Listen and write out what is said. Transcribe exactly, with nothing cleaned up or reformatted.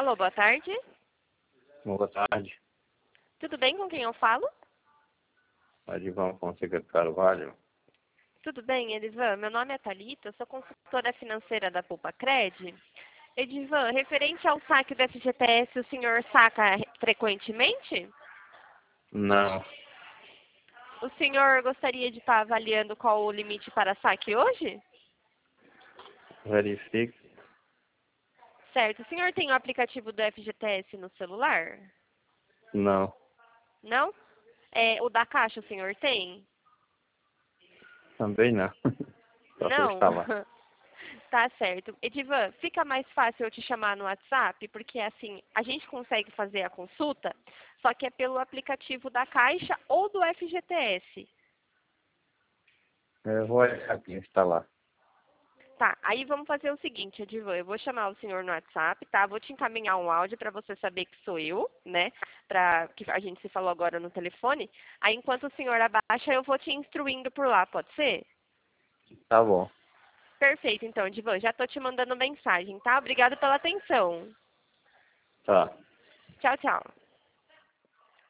Alô, boa tarde. Boa tarde. Tudo bem, com quem eu falo? Adivan Fonseca de Carvalho. Tudo bem, Edivan? Meu nome é Thalita, eu sou consultora financeira da Poupa Cred. Edivan, referente ao saque do F G T S, o senhor saca frequentemente? Não. O senhor gostaria de estar avaliando qual o limite para saque hoje? Verifique. Certo. O senhor tem o aplicativo do F G T S no celular? Não. Não? É, o da Caixa o senhor tem? Também não. Só se eu Não? instalar. Tá certo. Edivan, fica mais fácil eu te chamar no WhatsApp, porque assim, a gente consegue fazer a consulta, só que é pelo aplicativo da Caixa ou do F G T S. Eu vou aqui instalar. Tá, aí vamos fazer o seguinte, Edivan, eu vou chamar o senhor no WhatsApp, tá? Vou te encaminhar um áudio para você saber que sou eu, né? Pra, que a gente se falou agora no telefone. Aí enquanto o senhor abaixa, eu vou te instruindo por lá, pode ser? Tá bom. Perfeito, então, Edivan, já tô te mandando mensagem, tá? Obrigada pela atenção. Tá. Tchau, tchau.